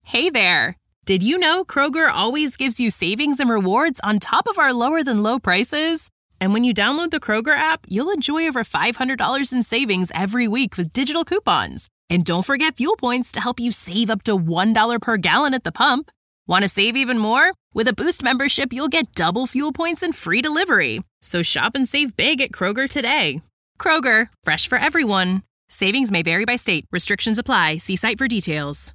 Hey there! Did you know Kroger always gives you savings and rewards on top of our lower than low prices? And when you download the Kroger app, you'll enjoy over $500 in savings every week with digital coupons. And don't forget fuel points to help you save up to $1 per gallon at the pump. Want to save even more? With a Boost membership, you'll get double fuel points and free delivery. So shop and save big at Kroger today. Kroger, fresh for everyone. Savings may vary by state. Restrictions apply. See site for details.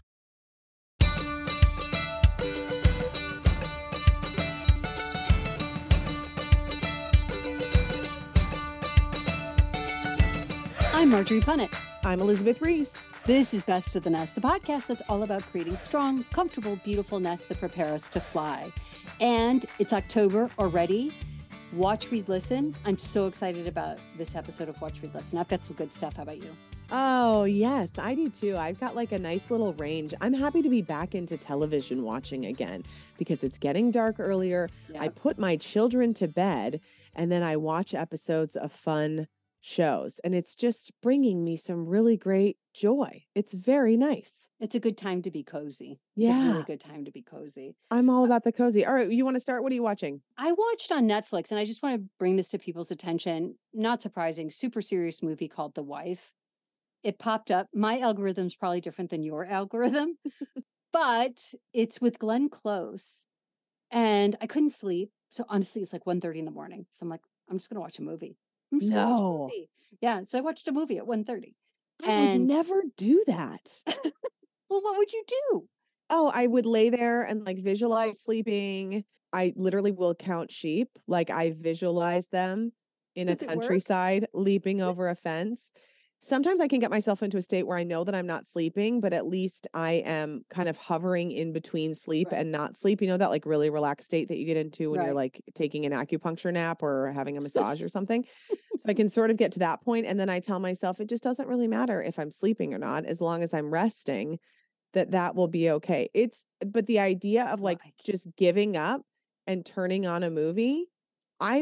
I'm Marjorie Punnett. I'm Elizabeth Reese. This is Best of the Nest, the podcast that's all about creating strong, comfortable, beautiful nests that prepare us to fly. And it's October already. Watch, Read, Listen. I'm so excited about this episode of Watch, Read, Listen. I've got some good stuff. How about you? Oh, yes, I do too. I've got like a nice little range. I'm happy to be back into television watching again because it's getting dark earlier. Yeah. I put my children to bed and then I watch episodes of fun shows, and it's just bringing me some really great joy. It's very nice. It's a good time to be cozy. It's Yeah. a really good time to be cozy. I'm all about the cozy. All right, you want to start? What are you watching? I watched on Netflix, and I just want to bring this to people's attention. Not surprising, super serious movie called The Wife. It popped up. My algorithm's probably different than your algorithm, but it's with Glenn Close, and I couldn't sleep. So honestly, it's like 1:30 in the morning. So I'm like, I'm just going to watch a movie. I'm just gonna watch a No, movie. Yeah, so I watched a movie at 1:30. I would And never do that. well, what would you do? Oh, I would lay there and like visualize sleeping. I literally will count sheep. Like I visualize them in a Does it work? countryside leaping over a fence. Sometimes I can get myself into a state where I know that I'm not sleeping, but at least I am kind of hovering in between sleep Right. and not sleep. You know, that like really relaxed state that you get into when you're Right. like taking an acupuncture nap or having a massage or something. So I can sort of get to that point, and then I tell myself it just doesn't really matter if I'm sleeping or not, as long as I'm resting, that will be okay. But the idea of Well, like I can't. just giving up and turning on a movie, I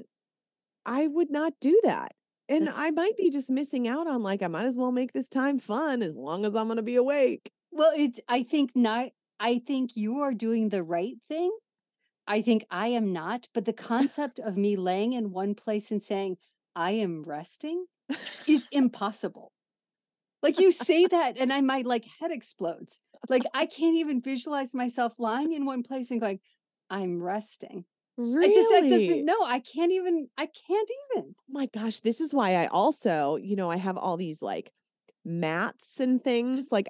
would not do that. And I That's might be just missing out on like I might as well make this time fun as long as I'm going to be awake. well, it's I think not I think you are doing the right thing. I think I am not, but the concept of me laying in one place and saying I am resting is impossible. Like you say that and my like head explodes. Like I can't even visualize myself lying in one place and going, I'm resting. It doesn't, Really? no, I can't even. Oh my gosh, this is why I also, I have all these like mats and things. Like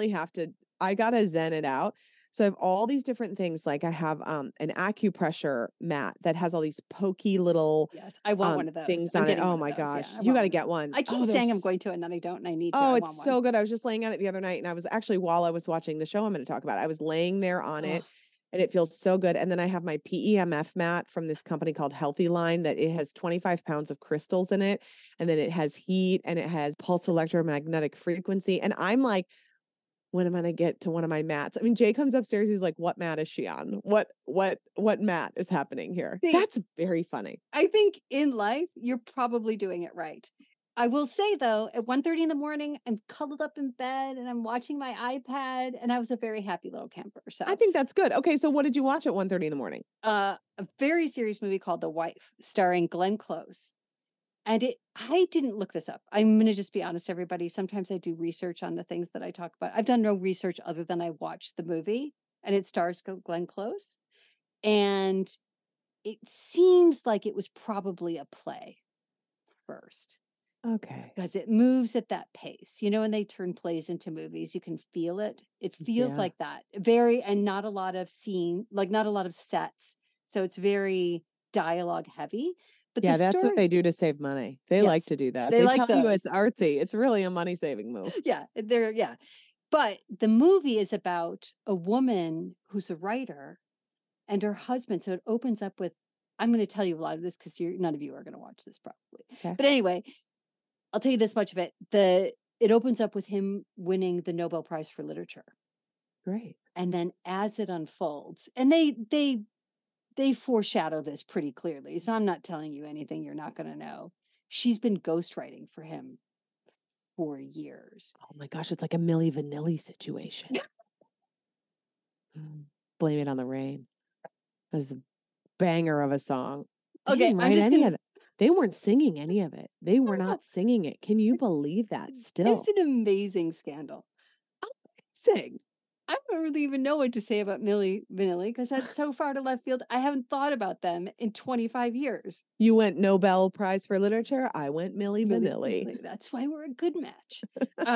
I gotta zen it out. So I have all these different things. Like I have an acupressure mat that has all these pokey little Yes, I want one of those. things I'm on it. getting Oh one of my those. Yeah, gosh. I You want gotta one of get those. one. I keep Oh, saying I'm going to, and then I don't, and I need to. oh, I it's want one. so good. I was just laying on it the other night, and I was actually, while I was watching the show I'm going to talk about, I was laying there on it, Oh, and it feels so good. And then I have my PEMF mat from this company called Healthy Line that it has 25 pounds of crystals in it, and then it has heat and it has pulse electromagnetic frequency. And I'm like, when am I going to get to one of my mats? I mean, Jay comes upstairs. He's like, what mat is she on? What mat is happening here? see, That's very funny. I think in life you're probably doing it right. I will say though, at 1:30 in the morning, I'm cuddled up in bed and I'm watching my iPad, and I was a very happy little camper. I So, think that's good. Okay, so what did you watch at 1:30 in the morning? a very serious movie called The Wife, starring Glenn Close. And I didn't look this up. I'm going to just be honest, everybody. Sometimes I do research on the things that I talk about. I've done no research other than I watched the movie, and it stars Glenn Close. And it seems like it was probably a play first Okay. because it moves at that pace. You know, when they turn plays into movies, you can feel it. It feels Yeah. like that. Very, and not a lot of scene, like not a lot of sets. So it's very dialogue heavy. But Yeah, the that's what story, they do to save money. They like yes, to do that. they They like tell you it's those. artsy. It's really a money-saving move. Yeah, yeah. But the movie is about a woman who's a writer and her husband. So it opens up with, I'm going to tell you a lot of this because none of you are going to watch this probably. Okay. But anyway, I'll tell you this much of it. It opens up with him winning the Nobel Prize for Literature. Great. And then as it unfolds, and they foreshadow this pretty clearly. So I'm not telling you anything you're not going to know. She's been ghostwriting for him for years. Oh my gosh, it's like a Milli Vanilli situation. Blame It on the Rain. It was a banger of a song. They Okay, didn't I'm write just any gonna of it. They weren't singing any of it. They were not singing it. Can you believe that It's still? an amazing scandal. Sing. I don't really even know what to say about Milli Vanilli because that's so far to left field. I haven't thought about them in 25 years. You went Nobel Prize for Literature. I went Milli Milli Vanilli. Vanilli. That's why we're a good match.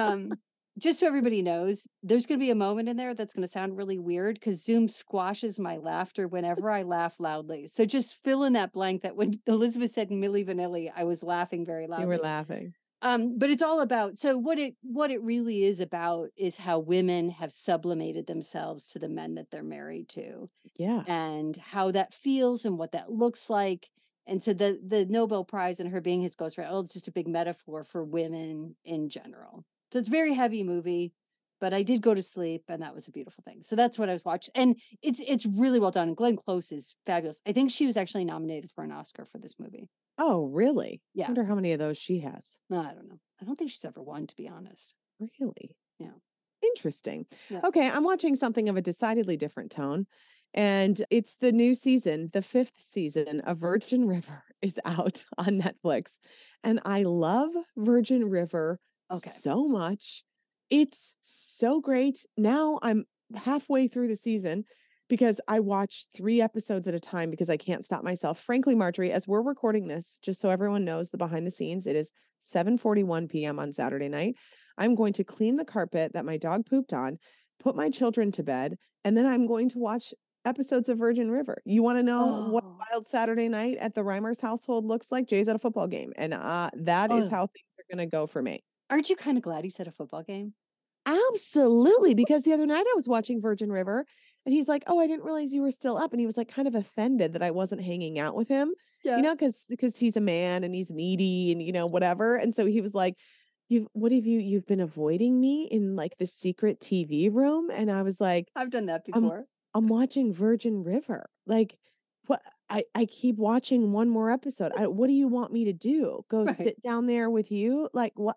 Just so everybody knows, there's going to be a moment in there that's going to sound really weird because Zoom squashes my laughter whenever I laugh loudly. So just fill in that blank that when Elizabeth said Milli Vanilli, I was laughing very loudly. You were laughing. But it's all about, so what it really is about is how women have sublimated themselves to the men that they're married to, Yeah. and how that feels and what that looks like. And so the Nobel Prize and her being his ghostwriter, oh, it's just a big metaphor for women in general. So it's a very heavy movie, but I did go to sleep, and that was a beautiful thing. So that's what I was watching, and it's really well done. Glenn Close is fabulous. I think she was actually nominated for an Oscar for this movie. Oh, really? Yeah. Wonder how many of those she has. No, I don't know. I don't think she's ever won, to be honest. Really? Yeah. Interesting. Yeah. Okay, I'm watching something of a decidedly different tone. And it's the new season, the 5th season of Virgin River is out on Netflix. And I love Virgin River Okay. so much. It's so great. Now I'm halfway through the season because I watch 3 episodes at a time because I can't stop myself. Frankly, Marjorie, as we're recording this, just so everyone knows the behind the scenes, it is 7:41 p.m. on Saturday night. I'm going to clean the carpet that my dog pooped on, put my children to bed, and then I'm going to watch episodes of Virgin River. You want to know what Oh. wild Saturday night at the Reimers household looks like? Jay's at a football game, and that is Oh. how things are going to go for me. Aren't you kind of glad he's at a football game? Absolutely, because the other night I was watching Virgin River, and he's like, "Oh, I didn't realize you were still up," and he was like kind of offended that I wasn't hanging out with him, Yeah. you know, because he's a man and he's needy and whatever, and so he was like, you've been avoiding me in like the secret TV room?" And I was like, I've done that I'm before. I'm watching Virgin River. Like, what? I keep watching one more episode. What do you want me to do? Go Right. sit down there with you? Like, what?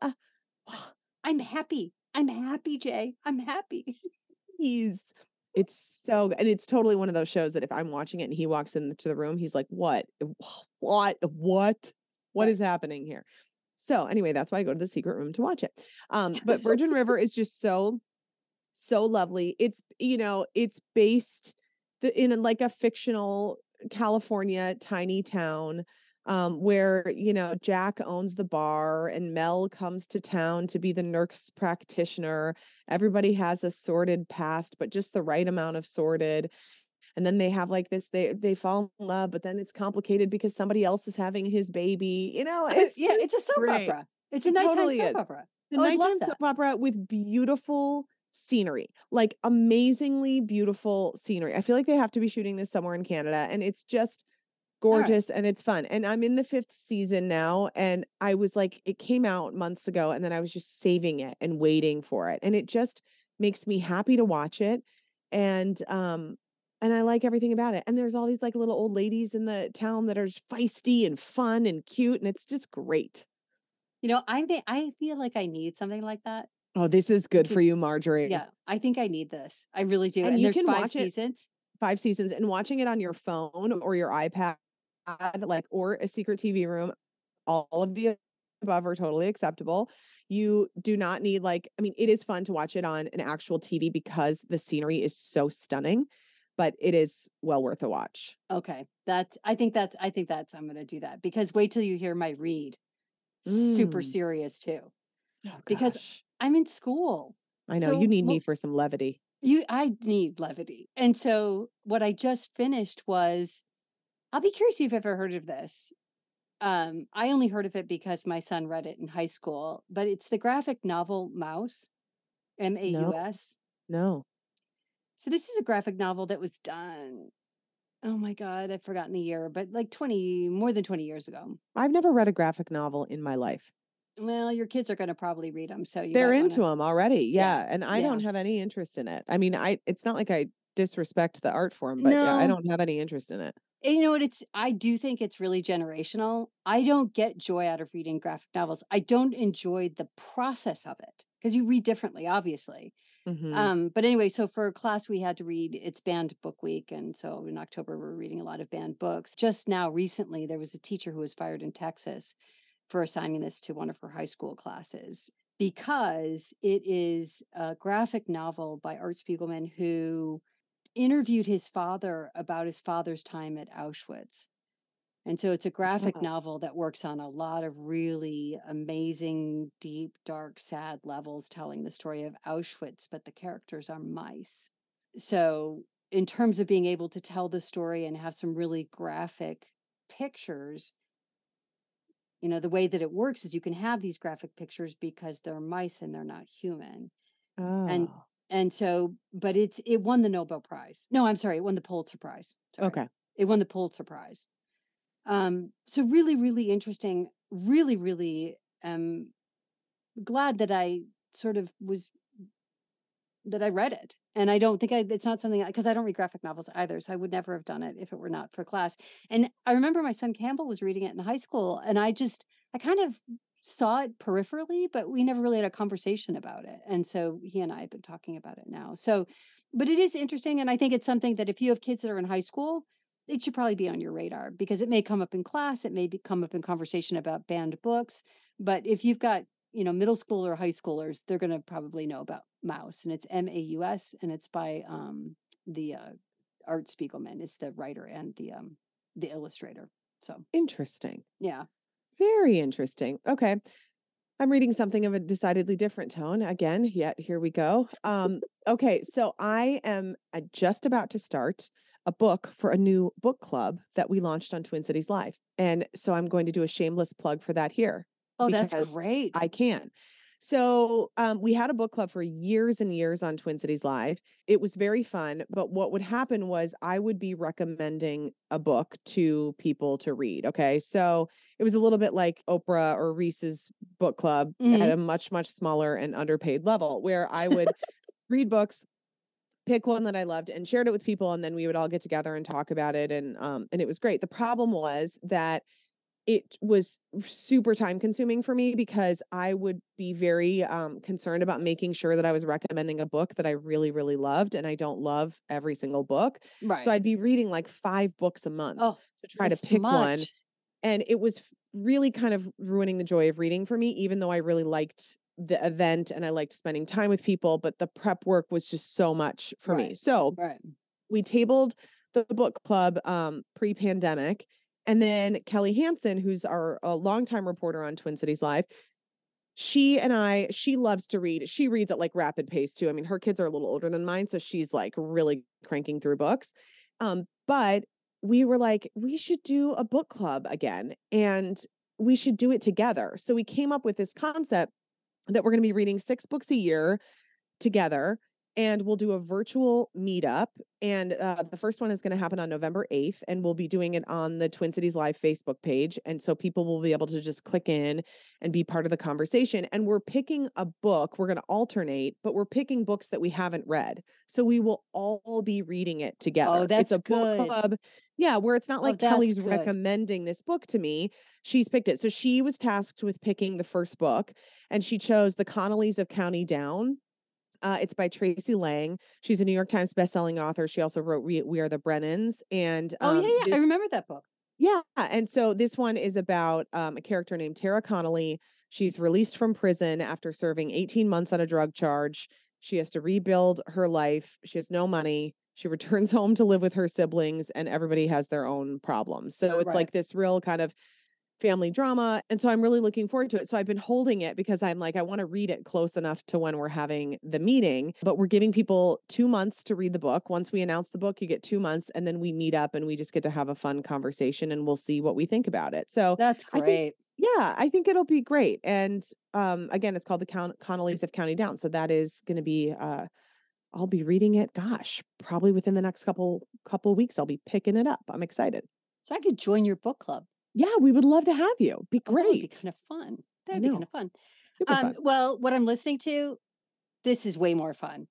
I'm happy. I'm happy, Jay. I'm happy. It's so, and it's totally one of those shows that if I'm watching it and he walks into the room, he's like, what Right. is happening here? So anyway, that's why I go to the secret room to watch it. But Virgin River is just so lovely. It's, it's based in like a fictional California tiny town, where, Jack owns the bar and Mel comes to town to be the nurse practitioner. Everybody has a sordid past, but just the right amount of sordid. And then they have like this, they fall in love, but then it's complicated because somebody else is having his baby. It's Yeah, it's a soap great. opera. It's a It nighttime totally soap is. opera. The Oh, I'd love nighttime that. soap opera with beautiful scenery, like amazingly beautiful scenery. I feel like they have to be shooting this somewhere in Canada, and it's just All right. gorgeous and it's fun. And I'm in the 5th season now, and I was like, it came out months ago, and then I was just saving it and waiting for it, and it just makes me happy to watch it. And I like everything about it. And there's all these like little old ladies in the town that are just feisty and fun and cute, and it's just great. I feel like I need something like that. Oh, this is good for Just- you, Marjorie. Yeah, I think I need this. I really do. And And you there's can 5 watch it- seasons. 5 seasons, and watching it on your phone or your iPad, like, or a secret TV room, all of the above are totally acceptable. You do not need it is fun to watch it on an actual TV because the scenery is so stunning, but it is well worth a watch. Okay. I think I'm going to do that because wait till you hear my read. Super serious too. Oh, Because gosh. I'm in school. I know So, you need me well, for some levity. I need levity. And so what I just finished was, I'll be curious if you've ever heard of this. I only heard of it because my son read it in high school, but it's the graphic novel Maus, Maus. No. So this is a graphic novel that was done. Oh my God, I've forgotten the year, but like more than 20 years ago. I've never read a graphic novel in my life. Well, your kids are going to probably read them, so They're into them already. Yeah. And I yeah. don't have any interest in it. I mean, it's not like I disrespect the art form, but yeah, I No. don't have any interest in it. And you know what? I do think it's really generational. I don't get joy out of reading graphic novels. I don't enjoy the process of it because you read differently, obviously. But anyway, so for class, we had to read, it's banned book week. And so in October, we're reading a lot of banned books. Just now, recently, there was a teacher who was fired in Texas for assigning this to one of her high school classes because it is a graphic novel by Art Spiegelman, who interviewed his father about his father's time at Auschwitz. And so it's a graphic Oh. novel that works on a lot of really amazing, deep, dark, sad levels, telling the story of Auschwitz, but the characters are mice. So, in terms of being able to tell the story and have some really graphic pictures, the way that it works is you can have these graphic pictures because they're mice and they're not human. And Oh, and so, but it won the Nobel Prize. No, I'm sorry, it won the Pulitzer Prize. Sorry. okay. It won the Pulitzer Prize. So really, really interesting. Really, really glad that I sort of that I read it. And I don't think it's not something, because I don't read graphic novels either. So I would never have done it if it were not for class. And I remember my son Campbell was reading it in high school, and I kind of saw it peripherally, but we never really had a conversation about it. And so he and I have been talking about it now. So, but it is interesting. And I think it's something that if you have kids that are in high school, it should probably be on your radar because it may come up in class. It may come up in conversation about banned books. But if you've got, middle school or high schoolers, they're going to probably know about Maus, and it's Maus, and it's by the Art Spiegelman is the writer and the illustrator. So Interesting. yeah. Very interesting. Okay. I'm reading something of a decidedly different tone again, yet here we go. Okay, so I am just about to start a book for a new book club that we launched on Twin Cities Live. And so I'm going to do a shameless plug for that here. Oh, that's because great. I can. So we had a book club for years and years on Twin Cities Live. It was very fun. But what would happen was I would be recommending a book to people to read. Okay. So it was a little bit like Oprah or Reese's book club at a much, much smaller and underpaid level, where I would read books, pick one that I loved and shared it with people. And then we would all get together and talk about it. And it was great. The problem was that it was super time consuming for me because I would be very concerned about making sure that I was recommending a book that I really, really loved. And I don't love every single book. Right. So I'd be reading like 5 books a month to try to that's too pick one. much. And it was really kind of ruining the joy of reading for me, even though I really liked the event and I liked spending time with people. But the prep work was just so much for me. So Right. we tabled the book club pre-pandemic. And then Kelly Hansen, who's our longtime reporter on Twin Cities Live, she loves to read. She reads at like rapid pace too. I mean, her kids are a little older than mine, so she's like really cranking through books. But we were like, we should do a book club again, and we should do it together. So we came up with this concept that we're going to be reading 6 books a year together, and we'll do a virtual meetup. And the first one is going to happen on November 8th, and we'll be doing it on the Twin Cities Live Facebook page. And so people will be able to just click in and be part of the conversation. And we're picking a book. We're going to alternate, but we're picking books that we haven't read. So we will all be reading it together. Oh, that's it's a good. book club. Yeah, where it's not like that's Kelly's good. recommending this book to me. She's picked it. So she was tasked with picking the first book, and she chose The Connollys of County Down. It's by Tracy Lang. She's a New York Times bestselling author. She also wrote We Are the Brennans. And I remember that book. Yeah. And so this one is about a character named Tara Connolly. She's released from prison after serving 18 months on a drug charge. She has to rebuild her life. She has no money. She returns home to live with her siblings, and everybody has their own problems. So it's like this real kind of family drama. And so I'm really looking forward to it. So I've been holding it because I'm like, I want to read it close enough to when we're having the meeting, but we're giving people 2 months to read the book. Once we announce the book, you get 2 months, and then we meet up and we just get to have a fun conversation, and we'll see what we think about it. So that's great. I think it'll be great. And again, it's called The Connollys of County Down. So that is going to be, I'll be reading it. Gosh, probably within the next couple weeks, I'll be picking it up. I'm excited. So I could join your book club. Yeah, we would love to have you. Be great. That would be kind of fun. That'd be kind of fun. Super fun. Well, what I'm listening to, this is way more fun.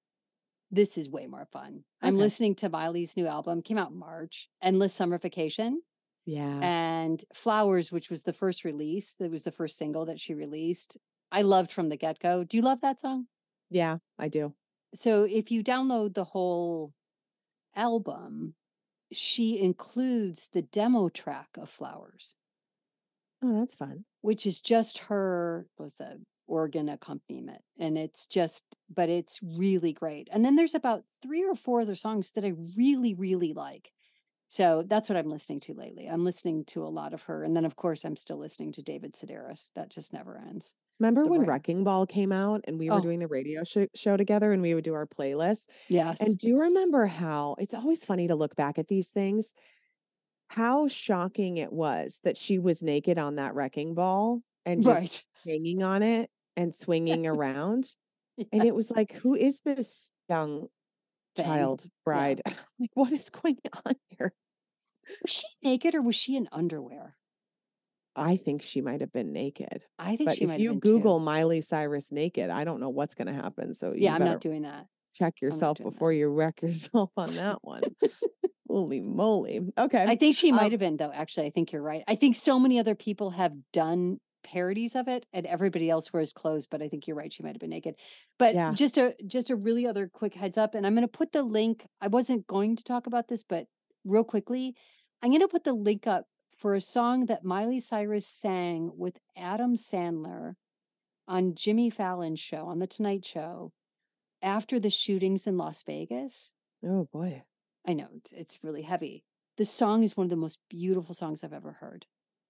I'm listening to Miley's new album, came out in March, Endless Summer Vacation. Yeah. And Flowers, which was the first release. That was the first single that she released. I loved from the get-go. Do you love that song? Yeah, I do. So if you download the whole album, she includes the demo track of Flowers, Oh, that's fun. which is just her with a organ accompaniment. And but it's really great. And then there's about 3 or 4 other songs that I really, really like. So that's what I'm listening to lately. I'm listening to a lot of her. And then, of course, I'm still listening to David Sedaris. That just never ends. Remember The when writer. Wrecking Ball came out and we were Oh, doing the radio show together and we would do our playlist? yes. And do you remember how it's always funny to look back at these things? How shocking it was that she was naked on that wrecking ball and just Right. hanging on it and swinging around. And Yeah. it was like, who is this young Thing. child Yeah. bride? Like, what is going on here? Was she naked or was she in underwear? I think she might have been naked. I think But she if might have you been Google too. Miley Cyrus naked, I don't know what's going to happen. So Yeah, you I'm not better doing that. check I'm not yourself doing before that. you wreck yourself on that one. Holy moly. Okay. I think she might have been, though. Actually, I think you're right. I think so many other people have done parodies of it and everybody else wears clothes, but I think you're right. She might have been naked. But Yeah. just a really other quick heads up, and I'm going to put the link. I wasn't going to talk about this, but real quickly, I'm going to put the link up for a song that Miley Cyrus sang with Adam Sandler on Jimmy Fallon's show, on The Tonight Show, after the shootings in Las Vegas. Oh boy. I know it's really heavy. The song is one of the most beautiful songs I've ever heard.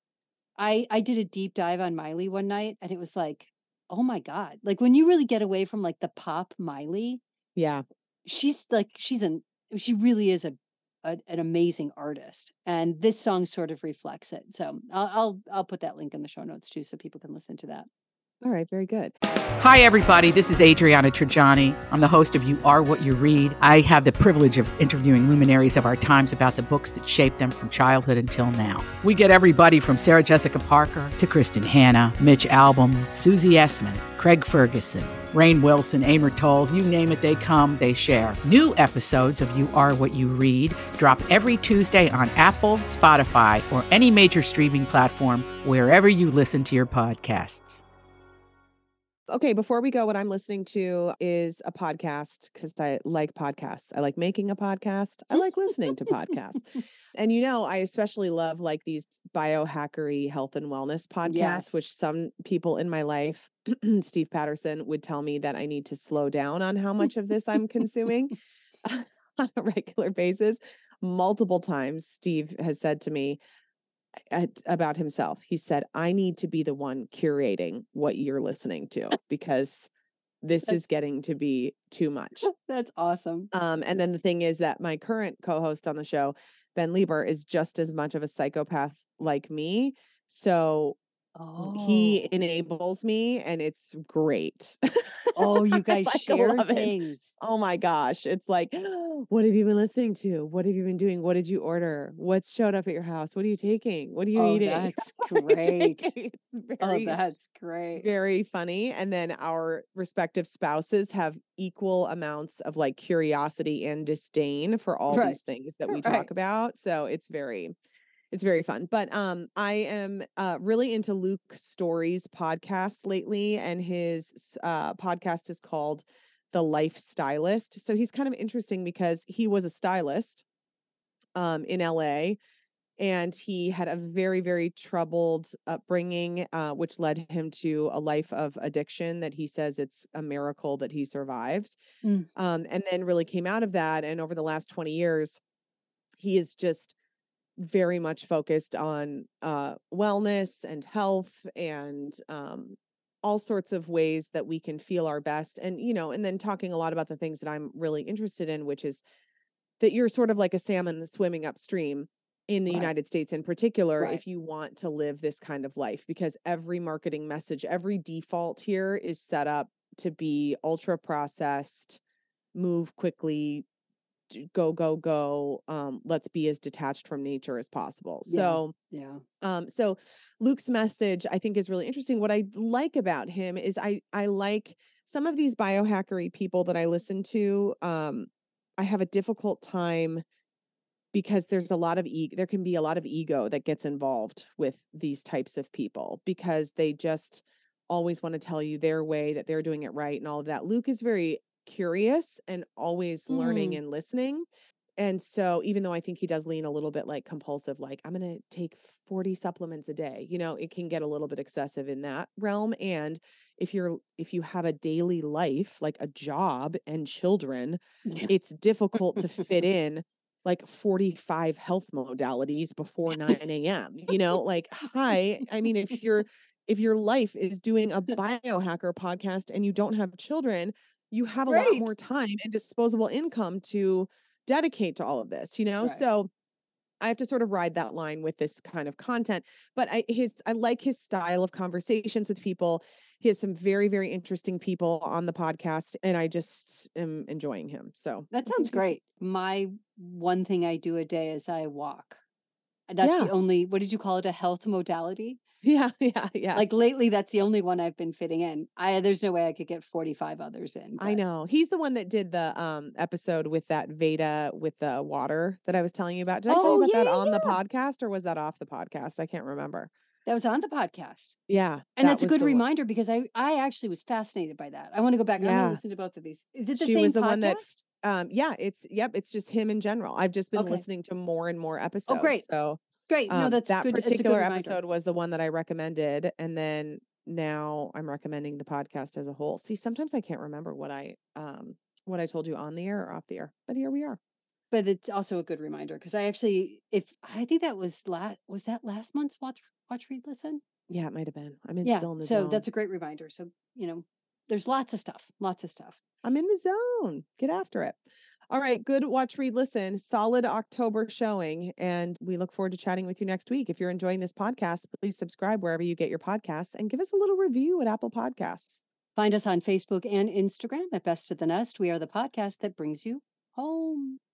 I did a deep dive on Miley one night and it was like, oh my God. Like when you really get away from like the pop Miley, Yeah. she really is an amazing artist. And this song sort of reflects it. So I'll put that link in the show notes too, so people can listen to that. All right. Very good. Hi, everybody. This is Adriana Trajani. I'm the host of You Are What You Read. I have the privilege of interviewing luminaries of our times about the books that shaped them from childhood until now. We get everybody from Sarah Jessica Parker to Kristen Hanna, Mitch Albom, Susie Essman, Craig Ferguson, Rainn Wilson, Amor Tolls, you name it, they come, they share. New episodes of You Are What You Read drop every Tuesday on Apple, Spotify, or any major streaming platform wherever you listen to your podcasts. Okay, before we go, what I'm listening to is a podcast because I like podcasts. I like making a podcast. I like listening to podcasts. And I especially love like these biohackery health and wellness podcasts, which Yes. some people in my life, Steve Patterson, would tell me that I need to slow down on how much of this I'm consuming on a regular basis. Multiple times, Steve has said to me, about himself. He said, I need to be the one curating what you're listening to because this is getting to be too much. That's awesome. And then the thing is that my current co-host on the show, Ben Lieber, is just as much of a psychopath like me. So he Oh. enables me and it's great. Oh, you I guys like, share love it. things. Oh my gosh. It's like, what have you been listening to? What have you been doing? What did you order? What's showed up at your house? What are you taking? What are you Oh, eating? that's What are you great. drinking? It's Oh, very, that's great. very funny. And then our respective spouses have equal amounts of like curiosity and disdain for all Right. these things that we Right. talk about. So it's very fun. But I am really into Luke Story's podcast lately, and his podcast is called The Life Stylist. So he's kind of interesting because he was a stylist in LA, and he had a very, very troubled upbringing, which led him to a life of addiction that he says it's a miracle that he survived. Mm. And then really came out of that. And over the last 20 years, he is just very much focused on wellness and health and all sorts of ways that we can feel our best. And, and then talking a lot about the things that I'm really interested in, which is that you're sort of like a salmon swimming upstream in the Right. United States in particular, Right. if you want to live this kind of life, because every marketing message, every default here is set up to be ultra processed, move quickly, go, let's be as detached from nature as possible. So so Luke's message I think is really interesting. What I like about him is I like some of these biohackery people that I listen to. I have a difficult time because there's a lot of there can be a lot of ego that gets involved with these types of people because they just always want to tell you their way, that they're doing it right and all of that. Luke is very curious and always learning Mm, and listening. And so even though I think he does lean a little bit like compulsive, like I'm going to take 40 supplements a day, it can get a little bit excessive in that realm. And if you have a daily life, like a job and children, yeah. it's difficult to fit in like 45 health modalities before 9 a.m. Like, hi, I mean, if your life is doing a biohacker podcast and you don't have children, you have a lot more Right. time and disposable income to dedicate to all of this. Right. So I have to sort of ride that line with this kind of content, but I like his style of conversations with people. He has some very, very interesting people on the podcast, and I just am enjoying him. So That I sounds think great. My one thing I do a day is I walk. That's yeah, the only, what did you call it? A health modality? yeah. Like lately, that's the only one I've been fitting in. There's no way I could get 45 others in, I but know. He's the one that did the episode with that Veda with the water that I was telling you about. Did I tell you oh about yeah, that yeah, on the yeah. podcast or was that off the podcast? I can't remember. That was on the podcast. Yeah, And that that's a was good the one. reminder because I actually was fascinated by that. I want to go back. I'm going to Yeah. listen to both of these. Is it the She same was the one that podcast? yeah, it's just him in general. I've just been Okay. listening to more and more Oh, episodes. great. So Great. No, that's that good. It's a good particular reminder. episode was the one that I recommended. And then now I'm recommending the podcast as a whole. See, sometimes I can't remember what I told you on the air or off the air, but here we are. But it's also a good reminder because I think that was that last month's watch read listen? Yeah, it might have been. Yeah. Still in the So zone. that's a great reminder. So, there's lots of stuff. Lots of stuff. I'm in the zone. Get after it. All right. Good watch, read, listen. Solid October showing. And we look forward to chatting with you next week. If you're enjoying this podcast, please subscribe wherever you get your podcasts and give us a little review at Apple Podcasts. Find us on Facebook and Instagram at Best of the Nest. We are the podcast that brings you home.